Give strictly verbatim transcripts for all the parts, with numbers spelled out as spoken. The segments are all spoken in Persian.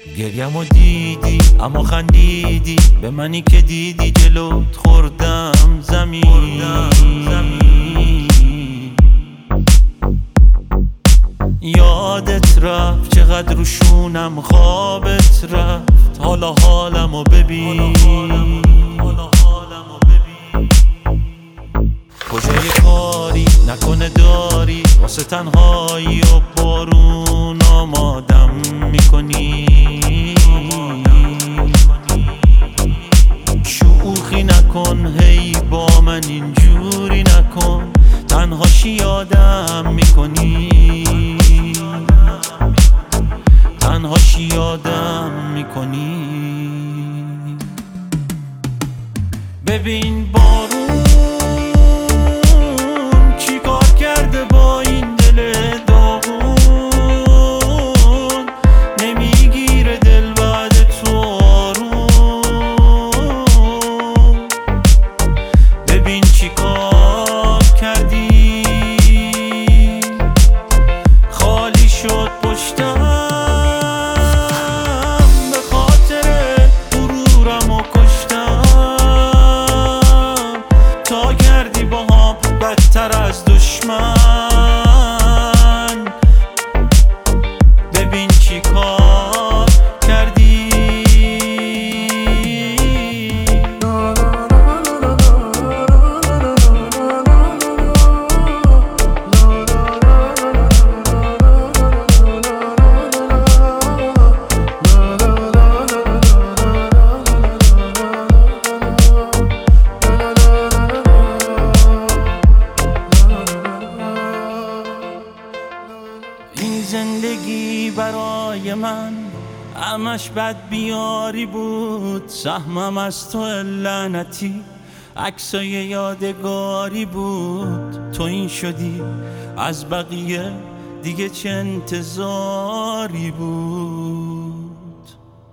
گریمو دیدی اما خندیدی به منی که دیدی جلوت خوردم زمین یادت رفت چقدر روشونم خوابت رفت حالا حالمو ببین کجای کاری نکنه داری واسه تنهایی و بارون آمادم میکنی شوخی نکن هی با من اینجوری نکن تنهاشی یادم میکنی تنهاشی یادم میکنی ببین بارون چی کار کرده با این دل داغون نمیگیره دل بعد تو آروم ببین چی کار کردی خالی شد پشتم به خاطر غرورم و کشتم تا کردی با هم بدتر از دشمن ببین چی کار کردی زندگی برای من همش بد بیاری بود سهمم از تو لعنتی عکسای یادگاری بود تو این شدی از بقیه دیگه چه انتظاری بود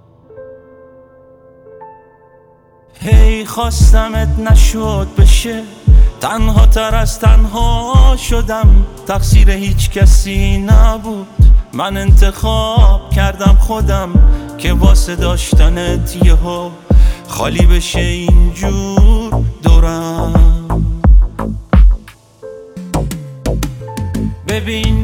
هی خواستمت نشد بشه تنها تر از تنها شدم تقصیر هیچ کسی نبود من انتخاب کردم خودم که واسه داشتنت یهو خالی بشه اینجور دورم ببین